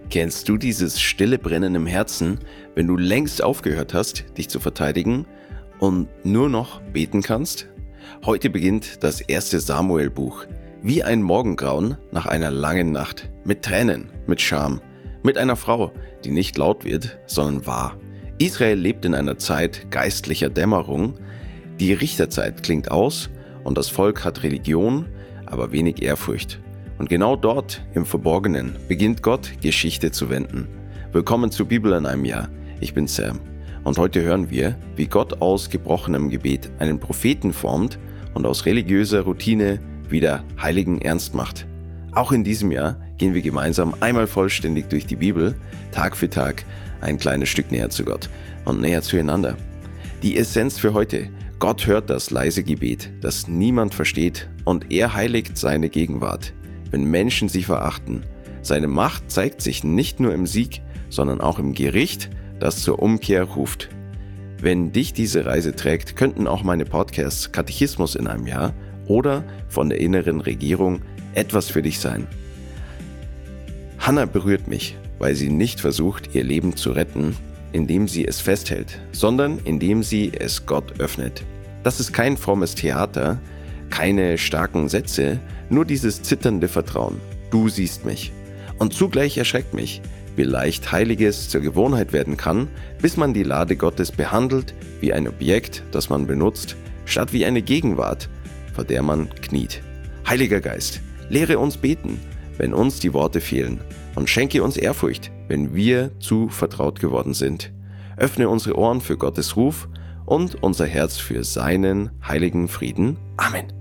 Kennst du dieses stille Brennen im Herzen, wenn du längst aufgehört hast, dich zu verteidigen und nur noch beten kannst? Heute beginnt das erste Samuel-Buch. Wie ein Morgengrauen nach einer langen Nacht. Mit Tränen, mit Scham, mit einer Frau, die nicht laut wird, sondern wahr. Israel lebt in einer Zeit geistlicher Dämmerung. Die Richterzeit klingt aus und das Volk hat Religion, aber wenig Ehrfurcht. Und genau dort, im Verborgenen, beginnt Gott, Geschichte zu wenden. Willkommen zu Bibel in einem Jahr. Ich bin Sam. Und heute hören wir, wie Gott aus gebrochenem Gebet einen Propheten formt und aus religiöser Routine wieder heiligen Ernst macht. Auch in diesem Jahr gehen wir gemeinsam einmal vollständig durch die Bibel, Tag für Tag ein kleines Stück näher zu Gott und näher zueinander. Die Essenz für heute: Gott hört das leise Gebet, das niemand versteht, und er heiligt seine Gegenwart, wenn Menschen sie verachten. Seine Macht zeigt sich nicht nur im Sieg, sondern auch im Gericht, das zur Umkehr ruft. Wenn dich diese Reise trägt, könnten auch meine Podcasts Katechismus in einem Jahr oder von der inneren Regierung etwas für dich sein. Hannah berührt mich, weil sie nicht versucht, ihr Leben zu retten, indem sie es festhält, sondern indem sie es Gott öffnet. Das ist kein frommes Theater, keine starken Sätze, nur dieses zitternde Vertrauen. Du siehst mich. Und zugleich erschreckt mich, wie leicht Heiliges zur Gewohnheit werden kann, bis man die Lade Gottes behandelt wie ein Objekt, das man benutzt, statt wie eine Gegenwart, vor der man kniet. Heiliger Geist, lehre uns beten, wenn uns die Worte fehlen, und schenke uns Ehrfurcht, wenn wir zu vertraut geworden sind. Öffne unsere Ohren für Gottes Ruf und unser Herz für seinen heiligen Frieden. Amen.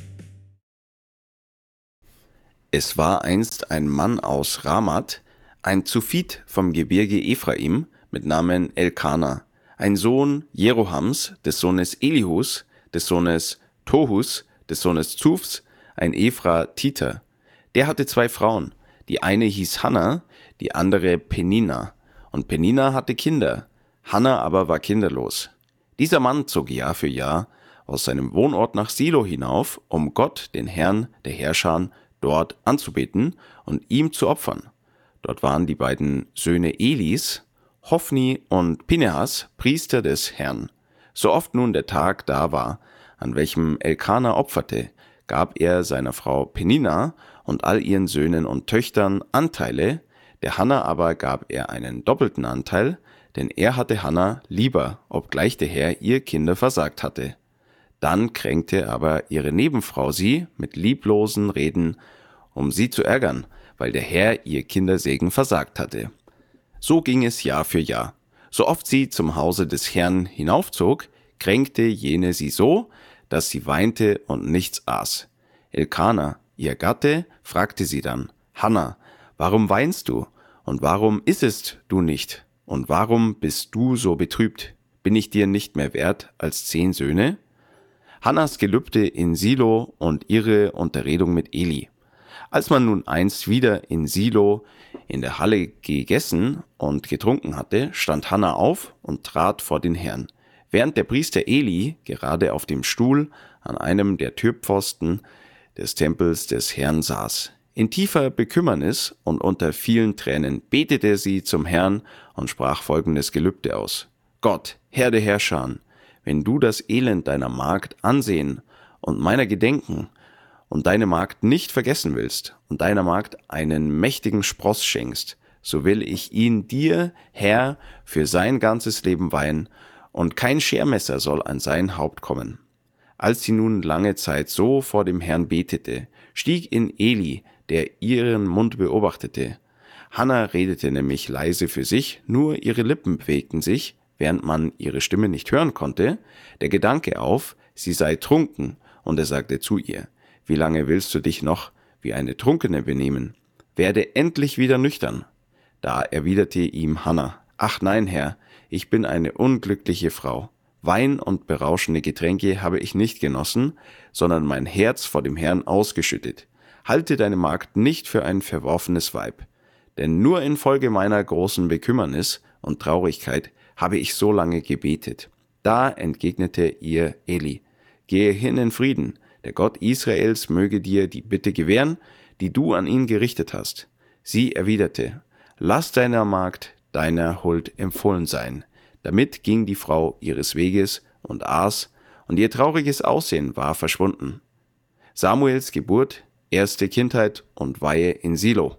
Es war einst ein Mann aus Ramat, ein Zuphit vom Gebirge Ephraim mit Namen Elkana, ein Sohn Jerohams, des Sohnes Elihus, des Sohnes Tohus, des Sohnes Zufs, ein Ephratiter. Der hatte 2 Frauen. Die eine hieß Hannah, die andere Penina. Und Penina hatte Kinder. Hannah aber war kinderlos. Dieser Mann zog Jahr für Jahr aus seinem Wohnort nach Silo hinauf, um Gott, den Herrn der Herrscher, dort anzubeten und ihm zu opfern. Dort waren die beiden Söhne Elis, Hophni und Pinehas, Priester des Herrn. So oft nun der Tag da war, an welchem Elkana opferte, gab er seiner Frau Penina und all ihren Söhnen und Töchtern Anteile, der Hannah aber gab er einen doppelten Anteil, denn er hatte Hannah lieber, obgleich der Herr ihr Kinder versagt hatte. Dann kränkte aber ihre Nebenfrau sie mit lieblosen Reden, um sie zu ärgern, weil der Herr ihr Kindersegen versagt hatte. So ging es Jahr für Jahr. So oft sie zum Hause des Herrn hinaufzog, kränkte jene sie so, dass sie weinte und nichts aß. Elkana, ihr Gatte, fragte sie dann: Hannah, warum weinst du? Und warum issest du nicht? Und warum bist du so betrübt? Bin ich dir nicht mehr wert als 10 Söhne? Hannahs Gelübde in Silo und ihre Unterredung mit Eli. Als man nun einst wieder in Silo in der Halle gegessen und getrunken hatte, stand Hannah auf und trat vor den Herrn, während der Priester Eli gerade auf dem Stuhl an einem der Türpfosten des Tempels des Herrn saß. In tiefer Bekümmernis und unter vielen Tränen betete sie zum Herrn und sprach folgendes Gelübde aus: Gott, Herr der Herrscher, wenn du das Elend deiner Magd ansehen und meiner gedenken und deine Magd nicht vergessen willst und deiner Magd einen mächtigen Spross schenkst, so will ich ihn dir, Herr, für sein ganzes Leben weihen, und kein Schermesser soll an sein Haupt kommen. Als sie nun lange Zeit so vor dem Herrn betete, stieg in Eli, der ihren Mund beobachtete. Hannah redete nämlich leise für sich, nur ihre Lippen bewegten sich, während man ihre Stimme nicht hören konnte, der Gedanke auf, sie sei trunken, und er sagte zu ihr: Wie lange willst du dich noch wie eine Trunkene benehmen? Werde endlich wieder nüchtern. Da erwiderte ihm Hannah: Ach nein, Herr, ich bin eine unglückliche Frau. Wein und berauschende Getränke habe ich nicht genossen, sondern mein Herz vor dem Herrn ausgeschüttet. Halte deine Magd nicht für ein verworfenes Weib. Denn nur infolge meiner großen Bekümmernis und Traurigkeit habe ich so lange gebetet. Da entgegnete ihr Eli: Gehe hin in Frieden, der Gott Israels möge dir die Bitte gewähren, die du an ihn gerichtet hast. Sie erwiderte: lass deiner Magd deiner Huld empfohlen sein. Damit ging die Frau ihres Weges und aß, und ihr trauriges Aussehen war verschwunden. Samuels Geburt, erste Kindheit und Weihe in Silo.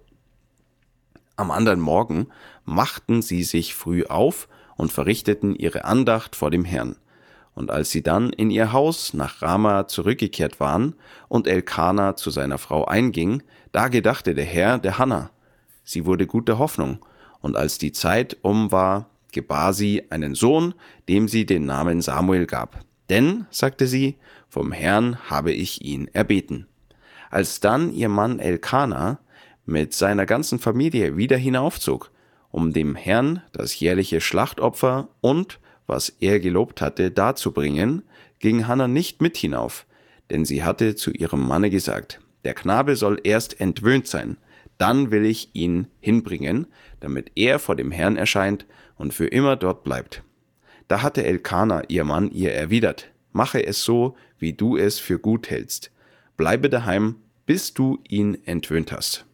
Am anderen Morgen machten sie sich früh auf und verrichteten ihre Andacht vor dem Herrn. Und als sie dann in ihr Haus nach Rama zurückgekehrt waren und Elkana zu seiner Frau einging, da gedachte der Herr der Hanna. Sie wurde guter Hoffnung, und als die Zeit war, gebar sie einen Sohn, dem sie den Namen Samuel gab. Denn, sagte sie, vom Herrn habe ich ihn erbeten. Als dann ihr Mann Elkana mit seiner ganzen Familie wieder hinaufzog, um dem Herrn das jährliche Schlachtopfer und was er gelobt hatte, darzubringen, ging Hanna nicht mit hinauf, denn sie hatte zu ihrem Manne gesagt, der Knabe soll erst entwöhnt sein, dann will ich ihn hinbringen, damit er vor dem Herrn erscheint und für immer dort bleibt. Da hatte Elkana, ihr Mann, ihr erwidert, mache es so, wie du es für gut hältst. Bleibe daheim, bis du ihn entwöhnt hast.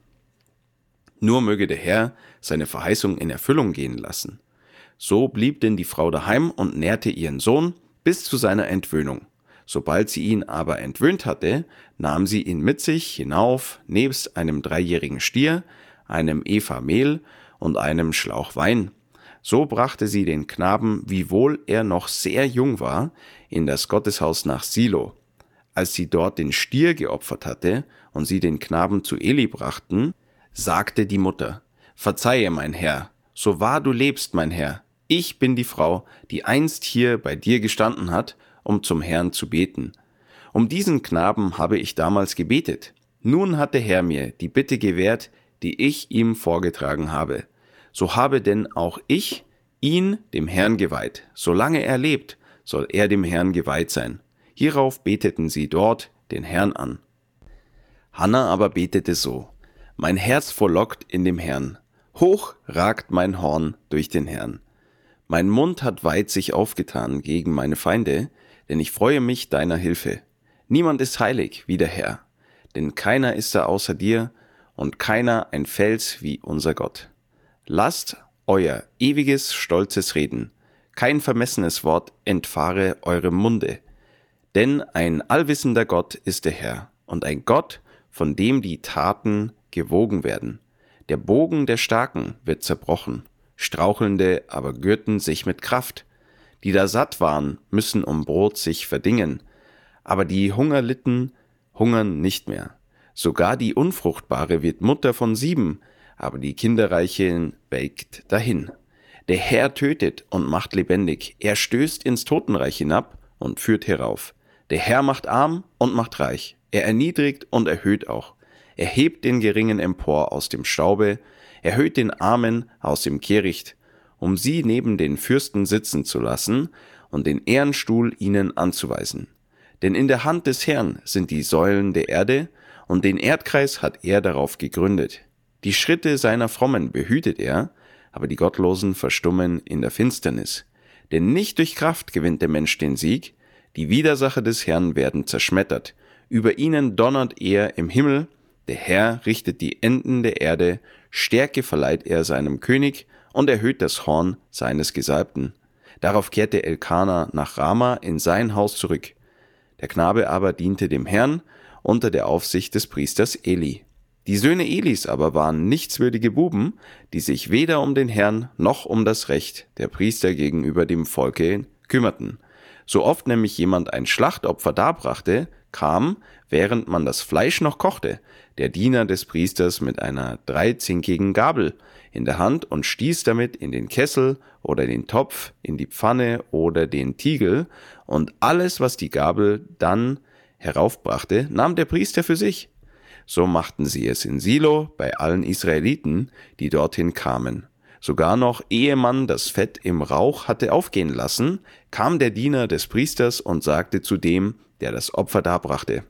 Nur möge der Herr seine Verheißung in Erfüllung gehen lassen. So blieb denn die Frau daheim und nährte ihren Sohn bis zu seiner Entwöhnung. Sobald sie ihn aber entwöhnt hatte, nahm sie ihn mit sich hinauf, nebst einem 3-jährigen Stier, einem Epha Mehl und einem Schlauch Wein. So brachte sie den Knaben, wiewohl er noch sehr jung war, in das Gotteshaus nach Silo. Als sie dort den Stier geopfert hatte und sie den Knaben zu Eli brachten, sagte die Mutter, »Verzeihe, mein Herr, so wahr du lebst, mein Herr, ich bin die Frau, die einst hier bei dir gestanden hat, um zum Herrn zu beten. Um diesen Knaben habe ich damals gebetet. Nun hat der Herr mir die Bitte gewährt, die ich ihm vorgetragen habe. So habe denn auch ich ihn dem Herrn geweiht. Solange er lebt, soll er dem Herrn geweiht sein.« Hierauf beteten sie dort den Herrn an. Hanna aber betete so, »Mein Herz frohlockt in dem Herrn, hoch ragt mein Horn durch den Herrn. Mein Mund hat weit sich aufgetan gegen meine Feinde, denn ich freue mich deiner Hilfe. Niemand ist heilig wie der Herr, denn keiner ist da außer dir und keiner ein Fels wie unser Gott. Lasst euer ewiges, stolzes Reden, kein vermessenes Wort entfahre eurem Munde. Denn ein allwissender Gott ist der Herr und ein Gott, von dem die Taten gewogen werden. Der Bogen der Starken wird zerbrochen, Strauchelnde aber gürten sich mit Kraft. Die da satt waren, müssen um Brot sich verdingen, aber die Hunger litten, hungern nicht mehr. Sogar die Unfruchtbare wird Mutter von 7, aber die Kinderreichen welkt dahin. Der Herr tötet und macht lebendig, er stößt ins Totenreich hinab und führt herauf. Der Herr macht arm und macht reich, er erniedrigt und erhöht auch. Er hebt den Geringen empor aus dem Staube, erhöht den Armen aus dem Kehricht, um sie neben den Fürsten sitzen zu lassen und den Ehrenstuhl ihnen anzuweisen. Denn in der Hand des Herrn sind die Säulen der Erde, und den Erdkreis hat er darauf gegründet. Die Schritte seiner Frommen behütet er, aber die Gottlosen verstummen in der Finsternis. Denn nicht durch Kraft gewinnt der Mensch den Sieg, die Widersacher des Herrn werden zerschmettert. Über ihnen donnert er im Himmel, der Herr richtet die Enden der Erde, Stärke verleiht er seinem König und erhöht das Horn seines Gesalbten. Darauf kehrte Elkana nach Rama in sein Haus zurück. Der Knabe aber diente dem Herrn unter der Aufsicht des Priesters Eli. Die Söhne Elis aber waren nichtswürdige Buben, die sich weder um den Herrn noch um das Recht der Priester gegenüber dem Volke kümmerten. So oft nämlich jemand ein Schlachtopfer darbrachte, kam, während man das Fleisch noch kochte, der Diener des Priesters mit einer 3-zinkigen Gabel in der Hand und stieß damit in den Kessel oder den Topf, in die Pfanne oder den Tiegel, und alles, was die Gabel dann heraufbrachte, nahm der Priester für sich. So machten sie es in Silo bei allen Israeliten, die dorthin kamen. Sogar noch, ehe man das Fett im Rauch hatte aufgehen lassen, kam der Diener des Priesters und sagte zu dem, der das Opfer darbrachte: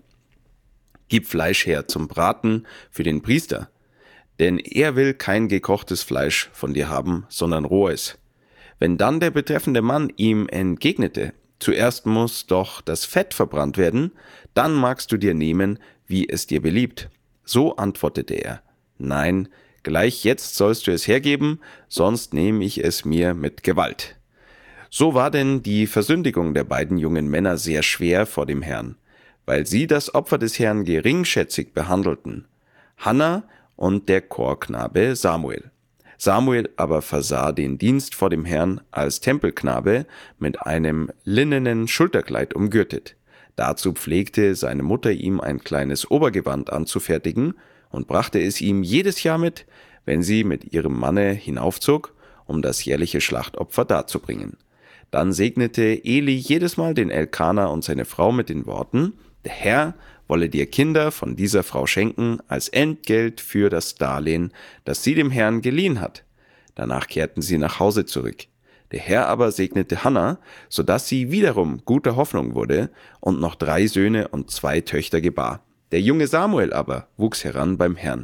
»Gib Fleisch her zum Braten für den Priester, denn er will kein gekochtes Fleisch von dir haben, sondern rohes.« Wenn dann der betreffende Mann ihm entgegnete: »Zuerst muss doch das Fett verbrannt werden, dann magst du dir nehmen, wie es dir beliebt.« So antwortete er: »Nein, Gleich jetzt sollst du es hergeben, sonst nehme ich es mir mit Gewalt. So war denn die Versündigung der beiden jungen Männer sehr schwer vor dem Herrn, weil sie das Opfer des Herrn geringschätzig behandelten. Hanna und der Chorknabe Samuel. Samuel aber versah den Dienst vor dem Herrn als Tempelknabe mit einem linnenen Schulterkleid umgürtet. Dazu pflegte seine Mutter ihm ein kleines Obergewand anzufertigen und brachte es ihm jedes Jahr mit, wenn sie mit ihrem Manne hinaufzog, um das jährliche Schlachtopfer darzubringen. Dann segnete Eli jedes Mal den Elkana und seine Frau mit den Worten: Der Herr wolle dir Kinder von dieser Frau schenken als Entgelt für das Darlehen, das sie dem Herrn geliehen hat. Danach kehrten sie nach Hause zurück. Der Herr aber segnete Hanna, sodass sie wiederum guter Hoffnung wurde und noch 3 Söhne und 2 Töchter gebar. Der junge Samuel aber wuchs heran beim Herrn.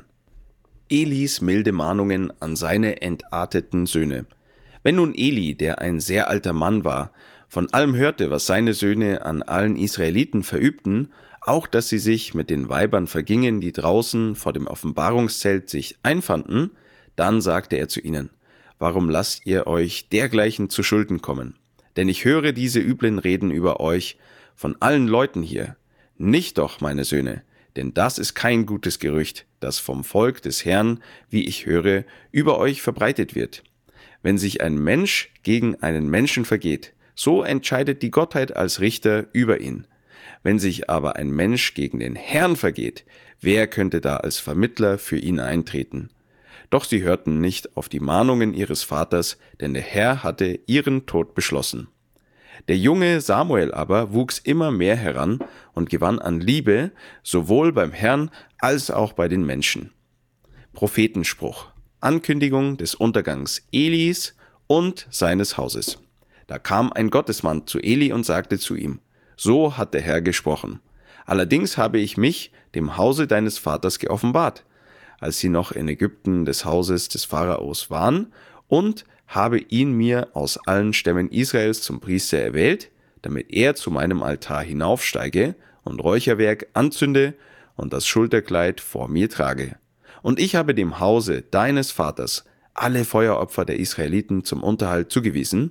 Elis milde Mahnungen an seine entarteten Söhne. Wenn nun Eli, der ein sehr alter Mann war, von allem hörte, was seine Söhne an allen Israeliten verübten, auch dass sie sich mit den Weibern vergingen, die draußen vor dem Offenbarungszelt sich einfanden, dann sagte er zu ihnen: Warum lasst ihr euch dergleichen zu Schulden kommen? Denn ich höre diese üblen Reden über euch von allen Leuten hier. Nicht doch, meine Söhne, denn das ist kein gutes Gerücht, das vom Volk des Herrn, wie ich höre, über euch verbreitet wird. Wenn sich ein Mensch gegen einen Menschen vergeht, so entscheidet die Gottheit als Richter über ihn. Wenn sich aber ein Mensch gegen den Herrn vergeht, wer könnte da als Vermittler für ihn eintreten? Doch sie hörten nicht auf die Mahnungen ihres Vaters, denn der Herr hatte ihren Tod beschlossen. Der junge Samuel aber wuchs immer mehr heran und gewann an Liebe, sowohl beim Herrn als auch bei den Menschen. Prophetenspruch: Ankündigung des Untergangs Elis und seines Hauses. Da kam ein Gottesmann zu Eli und sagte zu ihm: So hat der Herr gesprochen. Allerdings habe ich mich dem Hause deines Vaters geoffenbart, als sie noch in Ägypten des Hauses des Pharaos waren, und habe ihn mir aus allen Stämmen Israels zum Priester erwählt, damit er zu meinem Altar hinaufsteige und Räucherwerk anzünde und das Schulterkleid vor mir trage. Und ich habe dem Hause deines Vaters alle Feueropfer der Israeliten zum Unterhalt zugewiesen.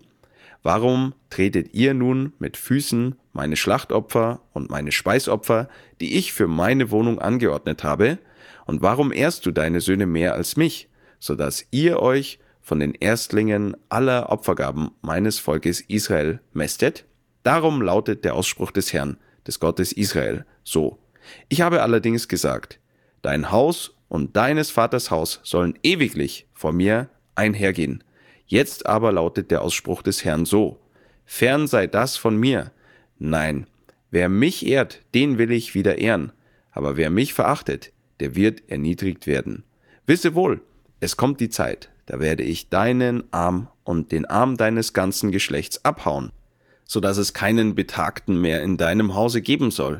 Warum tretet ihr nun mit Füßen meine Schlachtopfer und meine Speisopfer, die ich für meine Wohnung angeordnet habe? Und warum ehrst du deine Söhne mehr als mich, sodass ihr euch von den Erstlingen aller Opfergaben meines Volkes Israel mästet? Darum lautet der Ausspruch des Herrn, des Gottes Israel, so: Ich habe allerdings gesagt, dein Haus und deines Vaters Haus sollen ewiglich vor mir einhergehen. Jetzt aber lautet der Ausspruch des Herrn so: Fern sei das von mir. Nein, wer mich ehrt, den will ich wieder ehren. Aber wer mich verachtet, der wird erniedrigt werden. Wisse wohl, es kommt die Zeit, da werde ich deinen Arm und den Arm deines ganzen Geschlechts abhauen, sodass es keinen Betagten mehr in deinem Hause geben soll.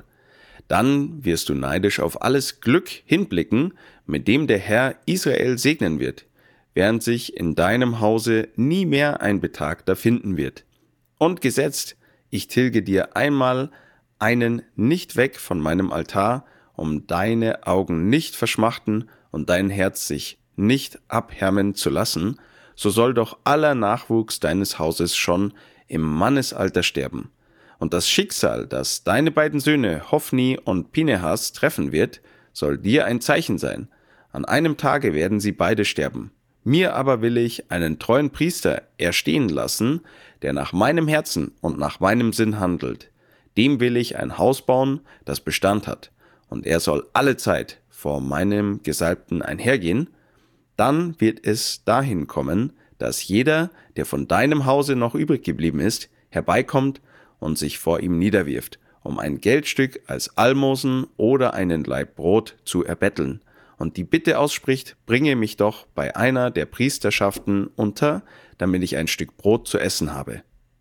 Dann wirst du neidisch auf alles Glück hinblicken, mit dem der Herr Israel segnen wird, während sich in deinem Hause nie mehr ein Betagter finden wird. Und gesetzt, ich tilge dir einmal einen nicht weg von meinem Altar, um deine Augen nicht verschmachten und dein Herz sich nicht abhärmen zu lassen, so soll doch aller Nachwuchs deines Hauses schon im Mannesalter sterben. Und das Schicksal, das deine beiden Söhne Hophni und Pinehas treffen wird, soll dir ein Zeichen sein. An einem Tage werden sie beide sterben. Mir aber will ich einen treuen Priester erstehen lassen, der nach meinem Herzen und nach meinem Sinn handelt. Dem will ich ein Haus bauen, das Bestand hat, und er soll alle Zeit vor meinem Gesalbten einhergehen. Dann wird es dahin kommen, dass jeder, der von deinem Hause noch übrig geblieben ist, herbeikommt und sich vor ihm niederwirft, um ein Geldstück als Almosen oder einen Laib Brot zu erbetteln, und die Bitte ausspricht: Bringe mich doch bei einer der Priesterschaften unter, damit ich ein Stück Brot zu essen habe.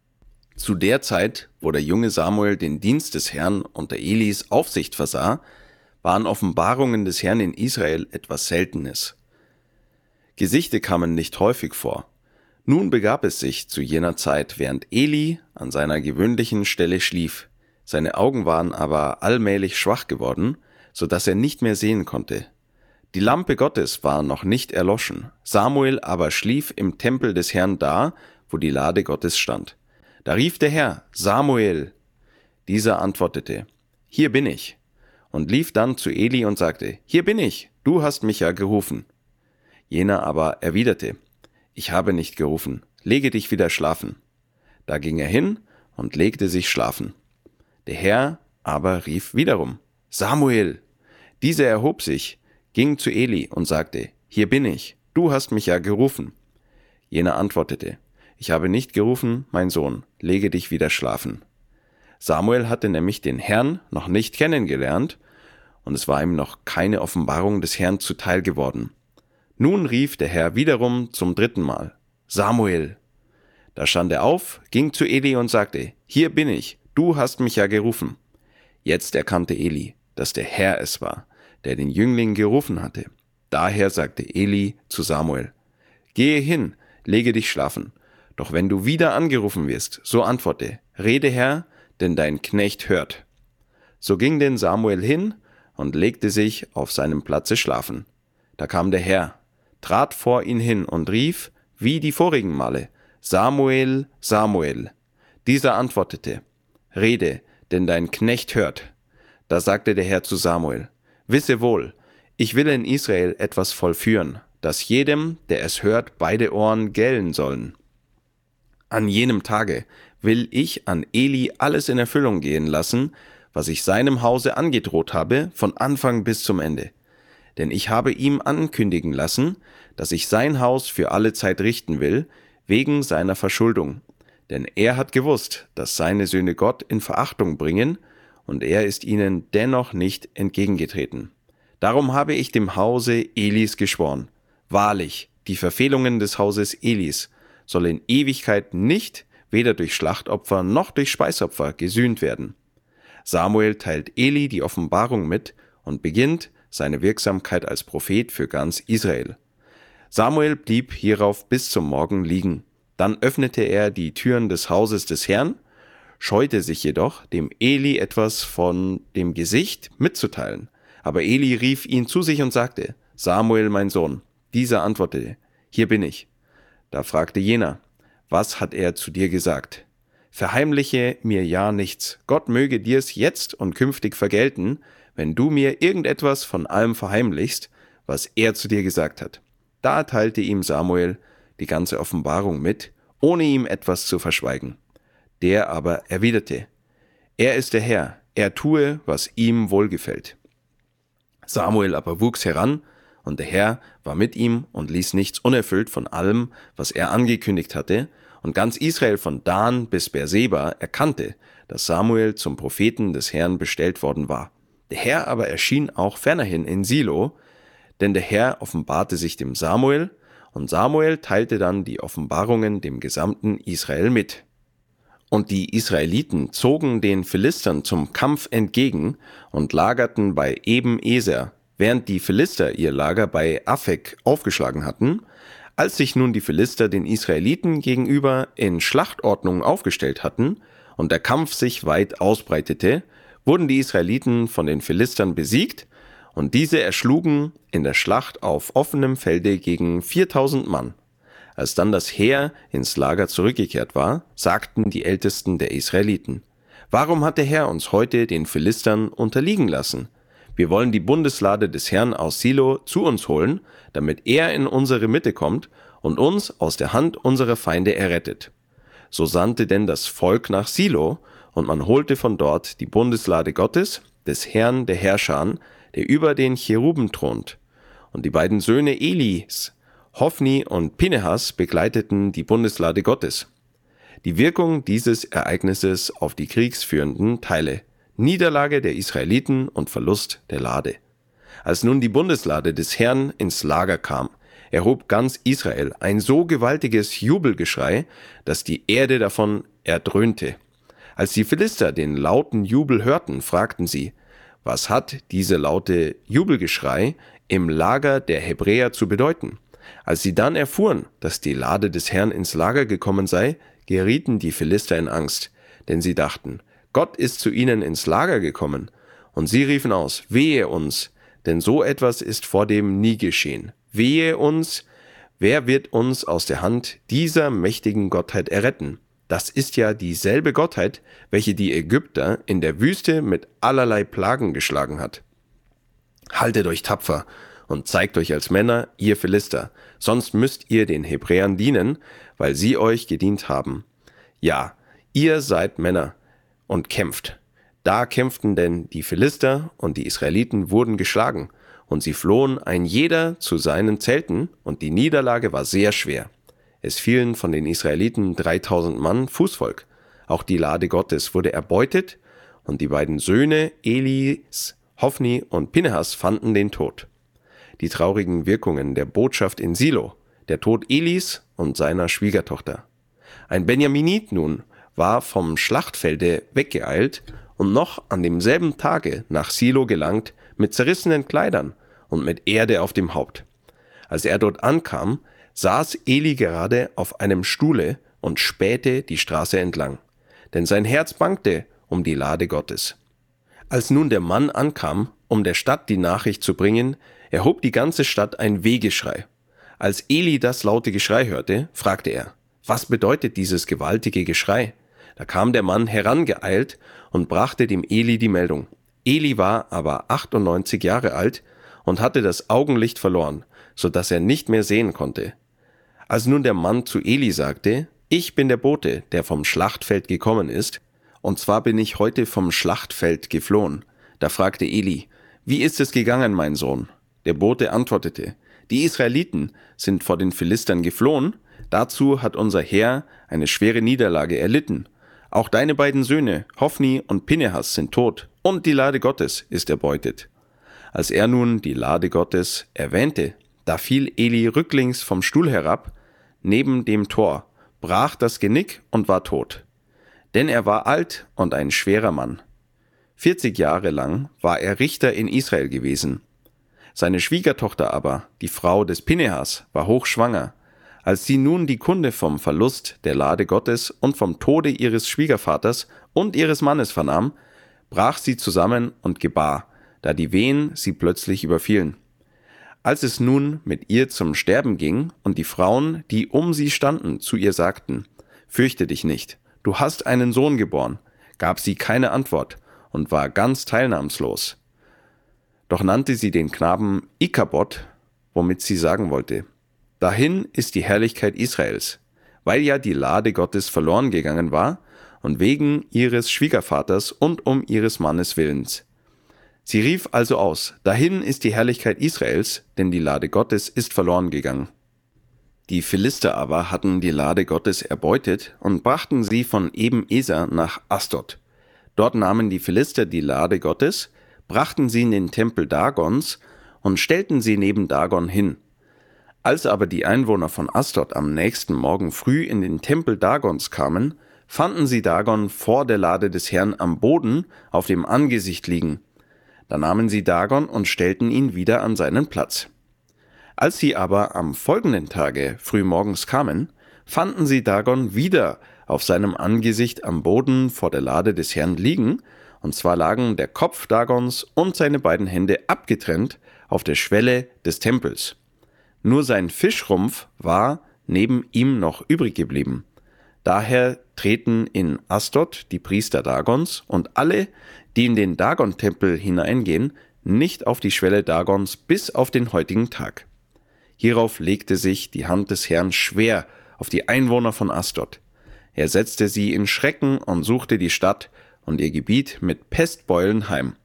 Zu der Zeit, wo der junge Samuel den Dienst des Herrn unter Elis Aufsicht versah, waren Offenbarungen des Herrn in Israel etwas Seltenes. Gesichte kamen nicht häufig vor. Nun begab es sich zu jener Zeit, während Eli an seiner gewöhnlichen Stelle schlief. Seine Augen waren aber allmählich schwach geworden, so dass er nicht mehr sehen konnte. Die Lampe Gottes war noch nicht erloschen, Samuel aber schlief im Tempel des Herrn da, wo die Lade Gottes stand. Da rief der Herr, Samuel. Dieser antwortete, hier bin ich, und lief dann zu Eli und sagte, hier bin ich, du hast mich ja gerufen. Jener aber erwiderte, ich habe nicht gerufen, lege dich wieder schlafen. Da ging er hin und legte sich schlafen. Der Herr aber rief wiederum, Samuel. Dieser erhob sich, ging zu Eli und sagte, hier bin ich, du hast mich ja gerufen. Jener antwortete, ich habe nicht gerufen, mein Sohn, lege dich wieder schlafen. Samuel hatte nämlich den Herrn noch nicht kennengelernt und es war ihm noch keine Offenbarung des Herrn zuteil geworden. Nun rief der Herr wiederum zum 3. Mal, Samuel. Da stand er auf, ging zu Eli und sagte, hier bin ich, du hast mich ja gerufen. Jetzt erkannte Eli, dass der Herr es war, der den Jüngling gerufen hatte. Daher sagte Eli zu Samuel, gehe hin, lege dich schlafen. Doch wenn du wieder angerufen wirst, so antworte, rede Herr, denn dein Knecht hört. So ging denn Samuel hin und legte sich auf seinem Platze schlafen. Da kam der Herr, trat vor ihn hin und rief, wie die vorigen Male, Samuel, Samuel. Dieser antwortete, rede, denn dein Knecht hört. Da sagte der Herr zu Samuel, wisse wohl, ich will in Israel etwas vollführen, dass jedem, der es hört, beide Ohren gellen sollen. An jenem Tage will ich an Eli alles in Erfüllung gehen lassen, was ich seinem Hause angedroht habe, von Anfang bis zum Ende. Denn ich habe ihm ankündigen lassen, dass ich sein Haus für alle Zeit richten will, wegen seiner Verschuldung. Denn er hat gewusst, dass seine Söhne Gott in Verachtung bringen, und er ist ihnen dennoch nicht entgegengetreten. Darum habe ich dem Hause Elis geschworen. Wahrlich, die Verfehlungen des Hauses Elis soll in Ewigkeit nicht, weder durch Schlachtopfer noch durch Speisopfer gesühnt werden. Samuel teilt Eli die Offenbarung mit und beginnt seine Wirksamkeit als Prophet für ganz Israel. Samuel blieb hierauf bis zum Morgen liegen. Dann öffnete er die Türen des Hauses des Herrn, scheute sich jedoch, dem Eli etwas von dem Gesicht mitzuteilen. Aber Eli rief ihn zu sich und sagte, Samuel, mein Sohn. Dieser antwortete, hier bin ich. Da fragte jener, was hat er zu dir gesagt? Verheimliche mir ja nichts. Gott möge dir's jetzt und künftig vergelten, wenn du mir irgendetwas von allem verheimlichst, was er zu dir gesagt hat. Da teilte ihm Samuel die ganze Offenbarung mit, ohne ihm etwas zu verschweigen. Der aber erwiderte, er ist der Herr, er tue, was ihm wohlgefällt. Samuel aber wuchs heran, und der Herr war mit ihm und ließ nichts unerfüllt von allem, was er angekündigt hatte, und ganz Israel von Dan bis Beerseba erkannte, dass Samuel zum Propheten des Herrn bestellt worden war. Der Herr aber erschien auch fernerhin in Silo, denn der Herr offenbarte sich dem Samuel, und Samuel teilte dann die Offenbarungen dem gesamten Israel mit. Und die Israeliten zogen den Philistern zum Kampf entgegen und lagerten bei Eben-Eser, während die Philister ihr Lager bei Afek aufgeschlagen hatten. Als sich nun die Philister den Israeliten gegenüber in Schlachtordnung aufgestellt hatten und der Kampf sich weit ausbreitete, wurden die Israeliten von den Philistern besiegt und diese erschlugen in der Schlacht auf offenem Felde gegen 4000 Mann. Als dann das Heer ins Lager zurückgekehrt war, sagten die Ältesten der Israeliten, warum hat der Herr uns heute den Philistern unterliegen lassen? Wir wollen die Bundeslade des Herrn aus Silo zu uns holen, damit er in unsere Mitte kommt und uns aus der Hand unserer Feinde errettet. So sandte denn das Volk nach Silo, und man holte von dort die Bundeslade Gottes, des Herrn der Herrscher, der über den Cheruben thront. Und die beiden Söhne Elis, Hophni und Pinehas, begleiteten die Bundeslade Gottes. Die Wirkung dieses Ereignisses auf die kriegsführenden Teile: Niederlage der Israeliten und Verlust der Lade. Als nun die Bundeslade des Herrn ins Lager kam, erhob ganz Israel ein so gewaltiges Jubelgeschrei, dass die Erde davon erdröhnte. Als die Philister den lauten Jubel hörten, fragten sie, was hat diese laute Jubelgeschrei im Lager der Hebräer zu bedeuten? Als sie dann erfuhren, dass die Lade des Herrn ins Lager gekommen sei, gerieten die Philister in Angst, denn sie dachten, Gott ist zu ihnen ins Lager gekommen. Und sie riefen aus, wehe uns, denn so etwas ist vordem nie geschehen. Wehe uns, wer wird uns aus der Hand dieser mächtigen Gottheit erretten? Das ist ja dieselbe Gottheit, welche die Ägypter in der Wüste mit allerlei Plagen geschlagen hat. Haltet euch tapfer und zeigt euch als Männer, ihr Philister, sonst müsst ihr den Hebräern dienen, weil sie euch gedient haben. Ja, ihr seid Männer und kämpft. Da kämpften denn die Philister und die Israeliten wurden geschlagen, und sie flohen ein jeder zu seinen Zelten, und die Niederlage war sehr schwer. Es fielen von den Israeliten 3000 Mann Fußvolk. Auch die Lade Gottes wurde erbeutet, und die beiden Söhne Elis, Hofni und Pinehas fanden den Tod. Die traurigen Wirkungen der Botschaft in Silo, der Tod Elis und seiner Schwiegertochter. Ein Benjaminit nun war vom Schlachtfelde weggeeilt und noch an demselben Tage nach Silo gelangt mit zerrissenen Kleidern und mit Erde auf dem Haupt. Als er dort ankam, saß Eli gerade auf einem Stuhle und spähte die Straße entlang, denn sein Herz bangte um die Lade Gottes. Als nun der Mann ankam, um der Stadt die Nachricht zu bringen, erhob die ganze Stadt ein Wehgeschrei. Als Eli das laute Geschrei hörte, fragte er: Was bedeutet dieses gewaltige Geschrei? Da kam der Mann herangeeilt und brachte dem Eli die Meldung. Eli war aber 98 Jahre alt und hatte das Augenlicht verloren, so dass er nicht mehr sehen konnte. Als nun der Mann zu Eli sagte: Ich bin der Bote, der vom Schlachtfeld gekommen ist, und zwar bin ich heute vom Schlachtfeld geflohen. Da fragte Eli: Wie ist es gegangen, mein Sohn? Der Bote antwortete: Die Israeliten sind vor den Philistern geflohen, dazu hat unser Herr eine schwere Niederlage erlitten. Auch deine beiden Söhne, Hofni und Pinehas, sind tot, und die Lade Gottes ist erbeutet. Als er nun die Lade Gottes erwähnte, da fiel Eli rücklings vom Stuhl herab, neben dem Tor, brach das Genick und war tot. Denn er war alt und ein schwerer Mann. 40 Jahre lang war er Richter in Israel gewesen. Seine Schwiegertochter aber, die Frau des Pinehas, war hochschwanger. Als sie nun die Kunde vom Verlust der Lade Gottes und vom Tode ihres Schwiegervaters und ihres Mannes vernahm, brach sie zusammen und gebar, da die Wehen sie plötzlich überfielen. Als es nun mit ihr zum Sterben ging und die Frauen, die um sie standen, zu ihr sagten: Fürchte dich nicht, du hast einen Sohn geboren, gab sie keine Antwort und war ganz teilnahmslos. Doch nannte sie den Knaben Ikabod, womit sie sagen wollte: Dahin ist die Herrlichkeit Israels, weil ja die Lade Gottes verloren gegangen war und wegen ihres Schwiegervaters und um ihres Mannes Willens. Sie rief also aus: Dahin ist die Herrlichkeit Israels, denn die Lade Gottes ist verloren gegangen. Die Philister aber hatten die Lade Gottes erbeutet und brachten sie von Eben-Eser nach Asdod. Dort nahmen die Philister die Lade Gottes, brachten sie in den Tempel Dagons und stellten sie neben Dagon hin. Als aber die Einwohner von Asdod am nächsten Morgen früh in den Tempel Dagons kamen, fanden sie Dagon vor der Lade des Herrn am Boden auf dem Angesicht liegen. Da nahmen sie Dagon und stellten ihn wieder an seinen Platz. Als sie aber am folgenden Tage frühmorgens kamen, fanden sie Dagon wieder auf seinem Angesicht am Boden vor der Lade des Herrn liegen, und zwar lagen der Kopf Dagons und seine beiden Hände abgetrennt auf der Schwelle des Tempels. Nur sein Fischrumpf war neben ihm noch übrig geblieben. Daher treten in Asdod die Priester Dagons und alle, die in den Dagon-Tempel hineingehen, nicht auf die Schwelle Dagons bis auf den heutigen Tag. Hierauf legte sich die Hand des Herrn schwer auf die Einwohner von Asdod. Er setzte sie in Schrecken und suchte die Stadt und ihr Gebiet mit Pestbeulen heim.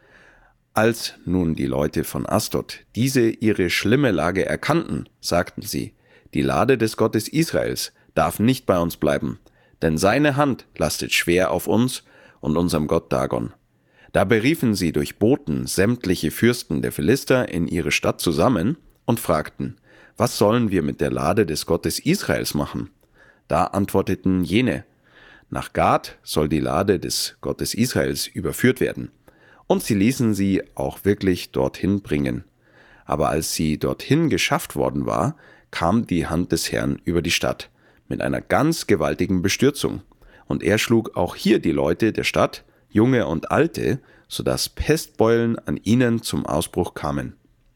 Als nun die Leute von Asdod diese ihre schlimme Lage erkannten, sagten sie: Die Lade des Gottes Israels darf nicht bei uns bleiben, denn seine Hand lastet schwer auf uns und unserem Gott Dagon. Da beriefen sie durch Boten sämtliche Fürsten der Philister in ihre Stadt zusammen und fragten: Was sollen wir mit der Lade des Gottes Israels machen? Da antworteten jene: Nach Gad soll die Lade des Gottes Israels überführt werden. Und sie ließen sie auch wirklich dorthin bringen. Aber als sie dorthin geschafft worden war, kam die Hand des Herrn über die Stadt mit einer ganz gewaltigen Bestürzung. Und er schlug auch hier die Leute der Stadt, Junge und Alte, sodass Pestbeulen an ihnen zum Ausbruch kamen.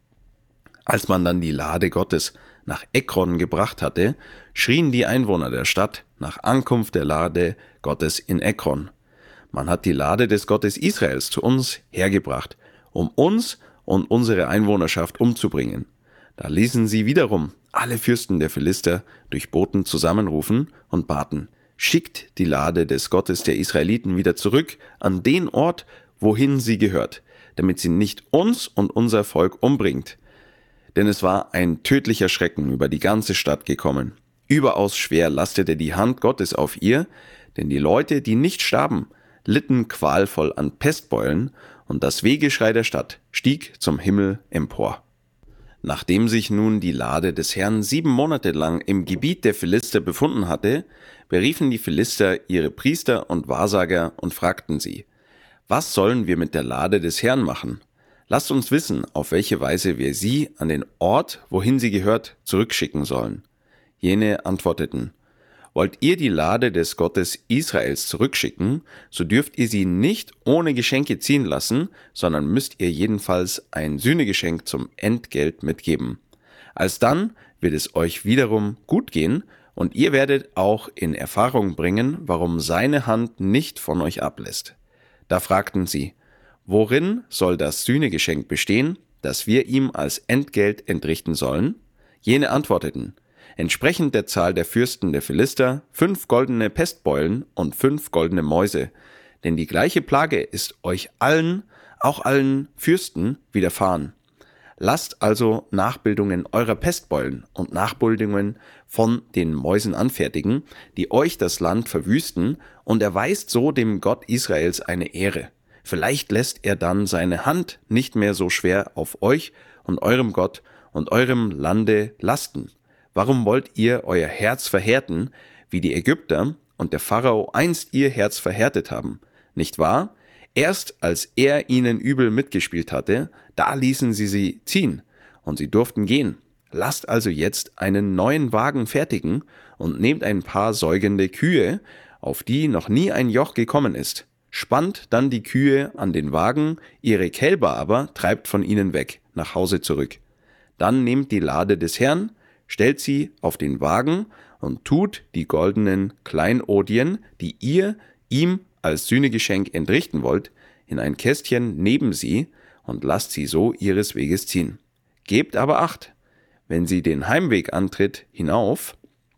Als man dann die Lade Gottes nach Ekron gebracht hatte, schrien die Einwohner der Stadt nach Ankunft der Lade Gottes in Ekron: Man hat die Lade des Gottes Israels zu uns hergebracht, um uns und unsere Einwohnerschaft umzubringen. Da ließen sie wiederum alle Fürsten der Philister durch Boten zusammenrufen und baten: Schickt die Lade des Gottes der Israeliten wieder zurück an den Ort, wohin sie gehört, damit sie nicht uns und unser Volk umbringt. Denn es war ein tödlicher Schrecken über die ganze Stadt gekommen. Überaus schwer lastete die Hand Gottes auf ihr, denn die Leute, die nicht starben, litten qualvoll an Pestbeulen, und das Wehgeschrei der Stadt stieg zum Himmel empor. Nachdem sich nun die Lade des Herrn 7 Monate lang im Gebiet der Philister befunden hatte, beriefen die Philister ihre Priester und Wahrsager und fragten sie: Was sollen wir mit der Lade des Herrn machen? Lasst uns wissen, auf welche Weise wir sie an den Ort, wohin sie gehört, zurückschicken sollen. Jene antworteten: Wollt ihr die Lade des Gottes Israels zurückschicken, so dürft ihr sie nicht ohne Geschenke ziehen lassen, sondern müsst ihr jedenfalls ein Sühnegeschenk zum Entgelt mitgeben. Alsdann wird es euch wiederum gut gehen, und ihr werdet auch in Erfahrung bringen, warum seine Hand nicht von euch ablässt. Da fragten sie: Worin soll das Sühnegeschenk bestehen, das wir ihm als Entgelt entrichten sollen? Jene antworteten: Entsprechend der Zahl der Fürsten der Philister 5 goldene Pestbeulen und 5 goldene Mäuse. Denn die gleiche Plage ist euch allen, auch allen Fürsten, widerfahren. Lasst also Nachbildungen eurer Pestbeulen und Nachbildungen von den Mäusen anfertigen, die euch das Land verwüsten, und erweist so dem Gott Israels eine Ehre. Vielleicht lässt er dann seine Hand nicht mehr so schwer auf euch und eurem Gott und eurem Lande lasten. Warum wollt ihr euer Herz verhärten, wie die Ägypter und der Pharao einst ihr Herz verhärtet haben? Nicht wahr? Erst als er ihnen übel mitgespielt hatte, da ließen sie ziehen, und sie durften gehen. Lasst also jetzt einen neuen Wagen fertigen und nehmt ein paar säugende Kühe, auf die noch nie ein Joch gekommen ist. Spannt dann die Kühe an den Wagen, ihre Kälber aber treibt von ihnen weg, nach Hause zurück. Dann nehmt die Lade des Herrn, stellt sie auf den Wagen und tut die goldenen Kleinodien, die ihr ihm als Sühnegeschenk entrichten wollt, in ein Kästchen neben sie und lasst sie so ihres Weges ziehen. Gebt aber Acht, wenn sie den Heimweg antritt hinauf,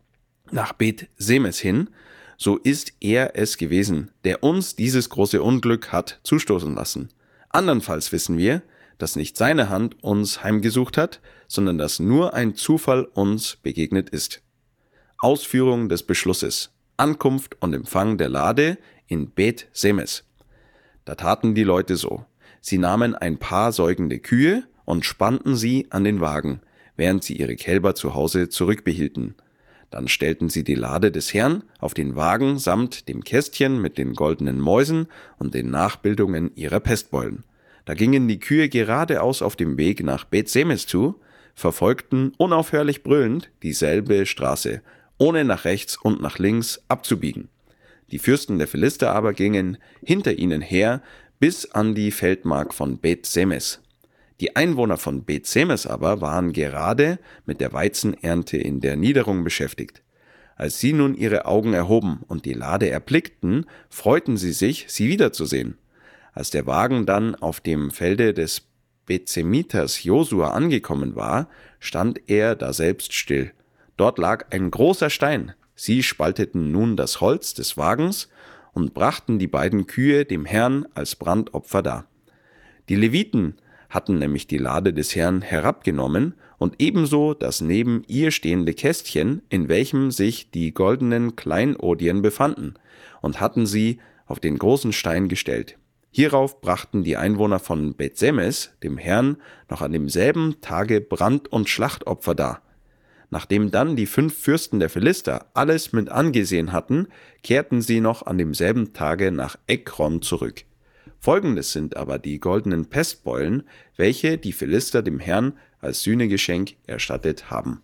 nach Beth-Semes hin, so ist er es gewesen, der uns dieses große Unglück hat zustoßen lassen. Andernfalls wissen wir, dass nicht seine Hand uns heimgesucht hat, sondern dass nur ein Zufall uns begegnet ist. Ausführung des Beschlusses: Ankunft und Empfang der Lade in Beth-Semes. Da taten die Leute so. Sie nahmen ein paar säugende Kühe und spannten sie an den Wagen, während sie ihre Kälber zu Hause zurückbehielten. Dann stellten sie die Lade des Herrn auf den Wagen samt dem Kästchen mit den goldenen Mäusen und den Nachbildungen ihrer Pestbeulen. Da gingen die Kühe geradeaus auf dem Weg nach Beth-Semes zu, verfolgten unaufhörlich brüllend dieselbe Straße, ohne nach rechts und nach links abzubiegen. Die Fürsten der Philister aber gingen hinter ihnen her bis an die Feldmark von Beth-Semes. Die Einwohner von Beth-Semes aber waren gerade mit der Weizenernte in der Niederung beschäftigt. Als sie nun ihre Augen erhoben und die Lade erblickten, freuten sie sich, sie wiederzusehen. Als der Wagen dann auf dem Felde des Bethsemiters Josua angekommen war, stand er daselbst still. Dort lag ein großer Stein. Sie spalteten nun das Holz des Wagens und brachten die beiden Kühe dem Herrn als Brandopfer dar. Die Leviten hatten nämlich die Lade des Herrn herabgenommen und ebenso das neben ihr stehende Kästchen, in welchem sich die goldenen Kleinodien befanden, und hatten sie auf den großen Stein gestellt. Hierauf brachten die Einwohner von Beth-Semes dem Herrn noch an demselben Tage Brand- und Schlachtopfer dar. Nachdem dann die 5 Fürsten der Philister alles mit angesehen hatten, kehrten sie noch an demselben Tage nach Ekron zurück. Folgendes sind aber die goldenen Pestbeulen, welche die Philister dem Herrn als Sühnegeschenk erstattet haben.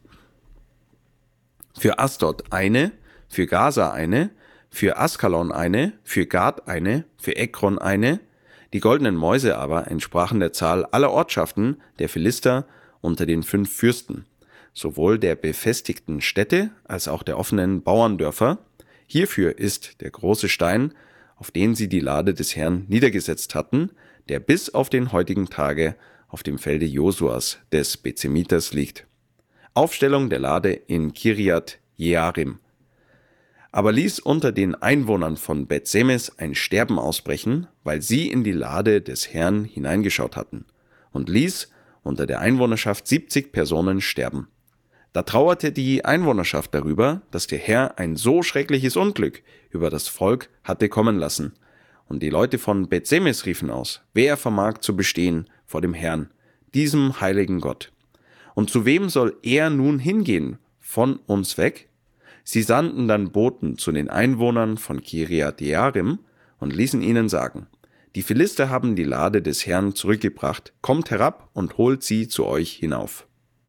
Für Asdod eine, für Gaza eine, für Askalon eine, für Gad eine, für Ekron eine. Die goldenen Mäuse aber entsprachen der Zahl aller Ortschaften der Philister unter den 5 Fürsten, sowohl der befestigten Städte als auch der offenen Bauerndörfer. Hierfür ist der große Stein, auf den sie die Lade des Herrn niedergesetzt hatten, der bis auf den heutigen Tage auf dem Felde Josuas des Bezemiters liegt. Aufstellung der Lade in Kirjat Jearim. Aber ließ unter den Einwohnern von Beth-Semes ein Sterben ausbrechen, weil sie in die Lade des Herrn hineingeschaut hatten, und ließ unter der Einwohnerschaft 70 Personen sterben. Da trauerte die Einwohnerschaft darüber, dass der Herr ein so schreckliches Unglück über das Volk hatte kommen lassen. Und die Leute von Beth-Semes riefen aus: Wer vermag zu bestehen vor dem Herrn, diesem heiligen Gott? Und zu wem soll er nun hingehen von uns weg? Sie sandten dann Boten zu den Einwohnern von Kirjat Jearim und ließen ihnen sagen: Die Philister haben die Lade des Herrn zurückgebracht, kommt herab und holt sie zu euch hinauf.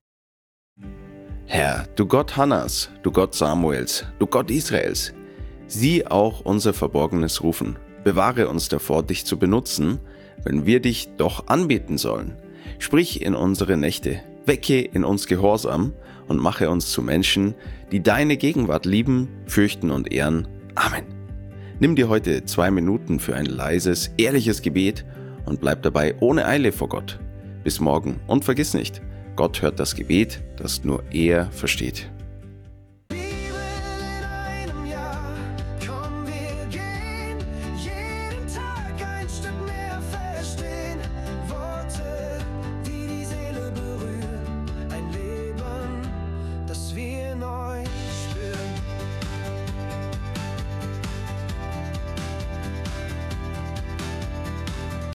Herr, du Gott Hannas, du Gott Samuels, du Gott Israels, sieh auch unser Verborgenes Rufen. Bewahre uns davor, dich zu benutzen, wenn wir dich doch anbeten sollen. Sprich in unsere Nächte, wecke in uns Gehorsam und mache uns zu Menschen, die deine Gegenwart lieben, fürchten und ehren. Amen. Nimm dir heute 2 Minuten für ein leises, ehrliches Gebet und bleib dabei ohne Eile vor Gott. Bis morgen und vergiss nicht, Gott hört das Gebet, das nur er versteht.